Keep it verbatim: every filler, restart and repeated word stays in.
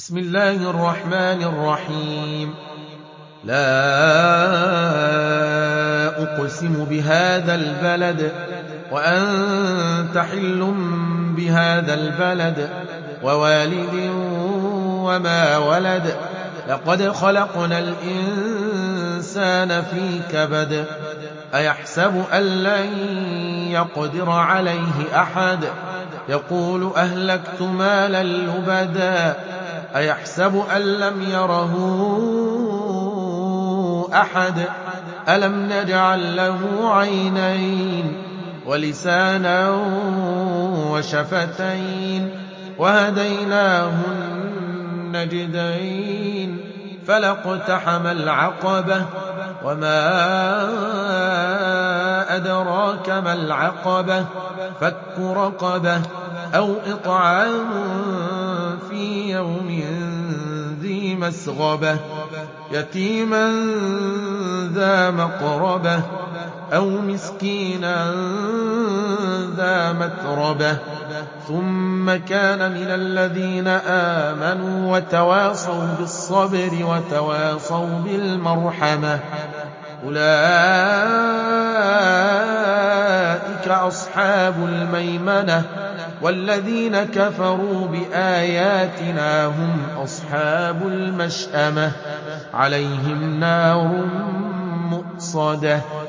بسم الله الرحمن الرحيم لا أقسم بهذا البلد وأنت حل بهذا البلد ووالد وما ولد لقد خلقنا الإنسان في كبد أيحسب أن لن يقدر عليه أحد يقول أهلكت مالا لبدا أيحسب أن لم يره أحد ألم نجعل له عينين ولسانا وشفتين وهديناه النجدين فلاقتحم العقبة وما أدراك ما العقبة فك رقبة أو إطعام في يوم ذي مسغبة يتيما ذا مقربة أو مسكينا ذا متربة ثم كان من الذين آمنوا وتواصوا بالصبر وتواصوا بالمرحمة أولئك أصحاب الميمنة والذين كفروا بآياتنا هم أصحاب المشأمة عليهم نار مؤصدة